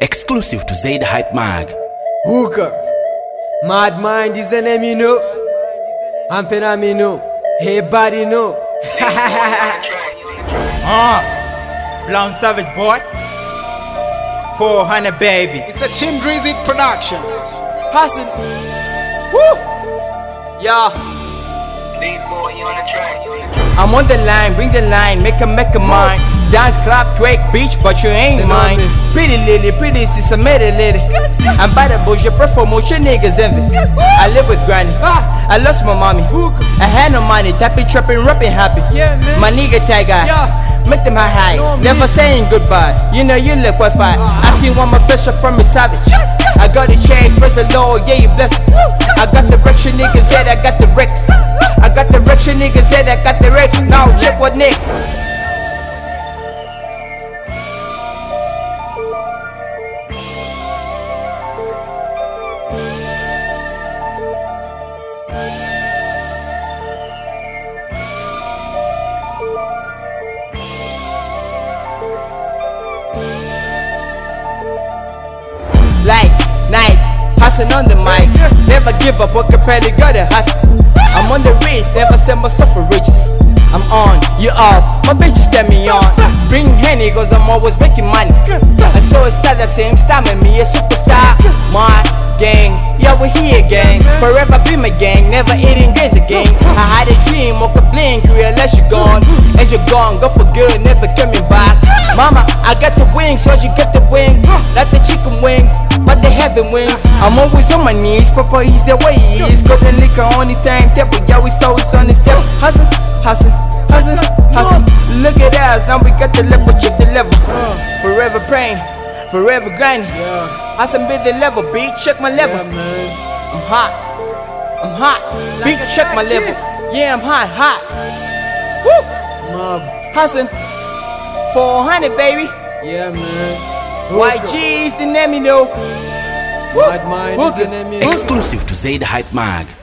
Exclusive to Zaid Hype Mag. Hooker, Mad Mind is an enemy, no. I'm phenomenal. Hey, body, no. Blonde Savage boy. 400 baby. It's a Tim Drizzy production. Passing. Woo! Yeah. I'm on the line, bring the line, make a mine. Dance, clap, twerk, beach, but you ain't mine. Pretty lady, pretty sis, I made a lady. I'm by the bush, your promotion niggas envy. I live with granny, I lost my mommy. I had no money, tapping, trapping, rapping, happy. My nigga tag guy, make them high, never saying goodbye. You know you look Wi-Fi, asking one more fisher from me savage. I got the change, praise the Lord, yeah you bless me. I got the direction, niggas said I got the Rex. I got the direction, niggas said I got the Rex. Now check what next. Like night, passing on the mic. Never give up, what compared to gotta hustle. I'm on the race, never sell myself for riches. I'm on, you off, my bitches tell me on. Bring Henny, cause I'm always making money. I saw it start the same time and me a superstar. My gang, yeah we here gang. Forever be my gang, never eating grains again. I had a dream, woke up blink, realize you're gone. And you're gone, go for good, never coming back. Mama, I got the wings, so you get the wings. Like the chicken wings, but they having wings. I'm always on my knees, Papa he's the way he is. Got the liquor on his timetable, yeah we always on his step. Hustle, hustle, hustle, hustle. Look at us, now we got the level, check the level. Forever praying, forever grinding. Hustle be the level, beat, check my level. I'm hot, I'm hot, beat, check my level. Yeah, I'm hot, hot. Woo! Hustle, 400 baby. Yeah, man. YG's the name, you know. Mad Mind is an enemy. Exclusive to Zaid Hype Mag.